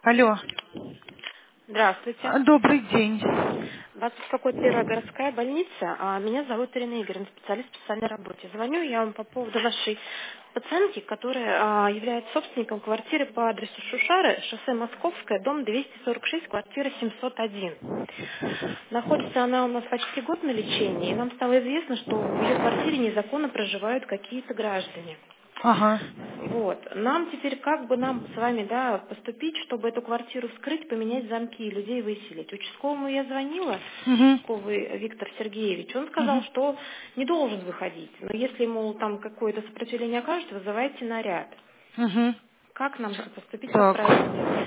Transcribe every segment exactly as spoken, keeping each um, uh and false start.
Алло. Здравствуйте. А, Добрый день. Вас беспокоит Первая городская больница. А меня зовут Ирина Игоревна, специалист в специальной работе. Звоню я вам по поводу вашей пациентки, которая а, является собственником квартиры по адресу Шушары, шоссе Московское, дом двести сорок шесть, квартира семьсот один. Находится она у нас почти год на лечении, и нам стало известно, что в ее квартире незаконно проживают какие-то граждане. Ага. Вот. Нам теперь как бы нам с вами, да, поступить, чтобы эту квартиру вскрыть, поменять замки и людей выселить. Участковому я звонила, Угу. участковый Виктор Сергеевич, он сказал, Угу. что не должен выходить. Но если, мол, там какое-то сопротивление окажет, вызывайте наряд. Угу. Как нам поступить, как Так. правильно сделать?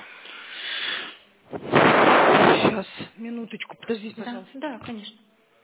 Сейчас, минуточку, подождите, Да, пожалуйста. да, конечно.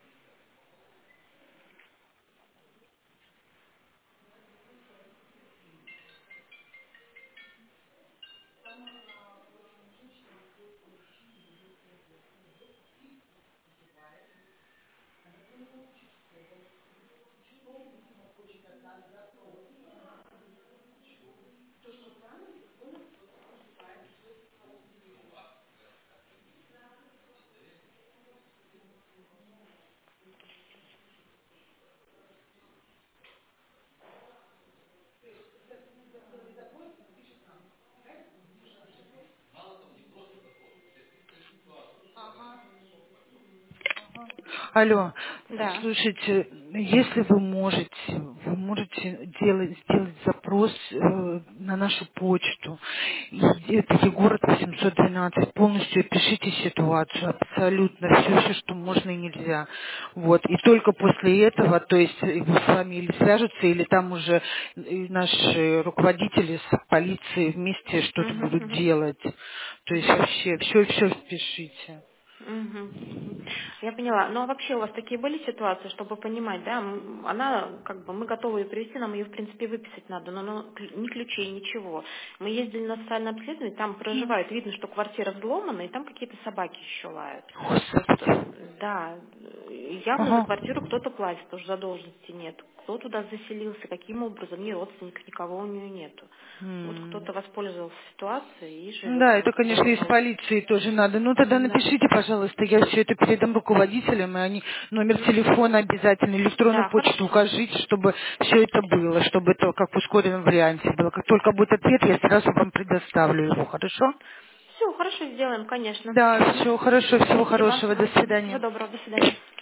Алло, Да. слушайте, если вы можете, вы можете делать, сделать запрос э, на нашу почту. И Это Егород восемьсот двенадцать. Полностью опишите ситуацию, абсолютно все, все, что можно и нельзя. Вот. И только после этого, то есть э, вы с вами или свяжутся, или там уже э, наши руководители с полицией вместе что-то Мгм, будут мгм, делать. То есть мгм. вообще все, все впишите. Мгм, мгм. Я поняла. Ну а вообще у вас такие были ситуации, чтобы понимать, да, м, она, как бы, мы готовы ее привезти, нам ее, в принципе, выписать надо, но, но кл- ни ключей, ничего. Мы ездили на социальное обследование, там проживают, видно, что квартира взломана, и там какие-то собаки еще лают. Господи. Да, э, явно за Ага. квартиру кто-то платит, потому что задолженности нет. Кто туда заселился, каким образом, ни родственников, никого у нее нету. Вот М. кто-то воспользовался ситуацией и живет Да, вот это, в конечно, таком из вот. полиции тоже надо. Ну, тогда Да. напишите, пожалуйста, я все это передам руководителям, и они номер Мгм. телефона обязательно, электронную Да, почту хорошо. укажите, чтобы все это было, чтобы это как в ускоренном варианте было. Как только будет ответ, я сразу вам предоставлю его, хорошо? Все, хорошо сделаем, конечно. Да, Мгм. все, хорошо, всего Спасибо. хорошего, до Мгм. Всего свидания. доброго. До свидания.